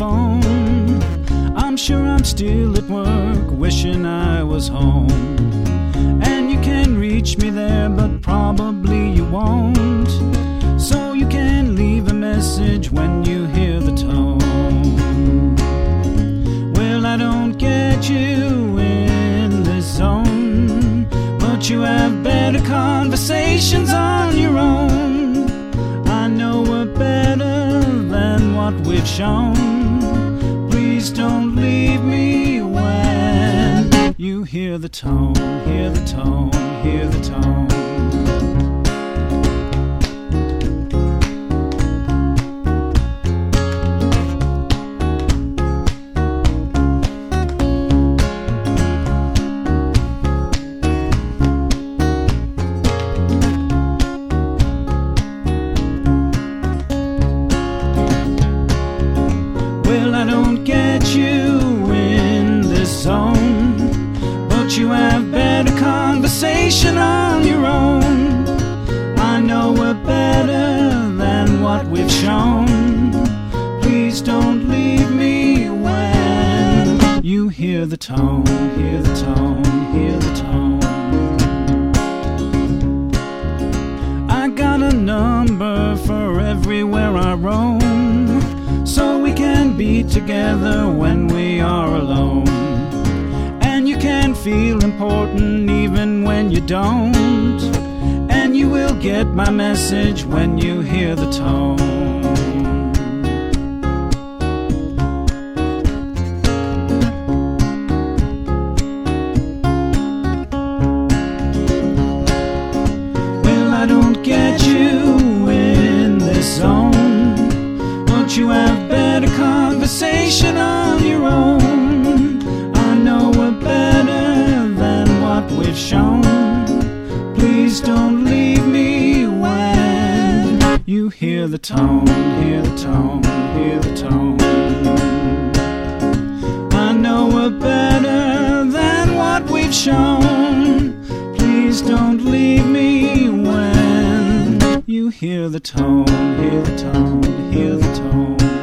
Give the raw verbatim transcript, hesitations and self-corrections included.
phone. I'm sure I'm still at work, wishing I was home. And you can reach me there, but probably you won't. So you can leave a message when you hear the tone. Well, I don't get you in this zone, but you have better conversations on your own. I know we're better than what we've shown. Please don't leave me when you hear the tone, hear the tone, hear the tone. Well, I don't get you in this zone, but you have better conversation on your own. I know we're better than what we've shown. Please don't leave me when you hear the tone, hear the tone, hear the tone. I got a number for everywhere I roam, so we can be together when we are alone. And you can feel important even when you don't. And you will get my message when you hear the tone. Well, I don't get you in this zone, but you have better conversation on your own. I know we're better than what we've shown. Please don't leave me when you hear the tone, hear the tone, hear the tone. I know we're better than what we've shown. Please don't leave me when you hear the tone, hear the tone, hear the tone.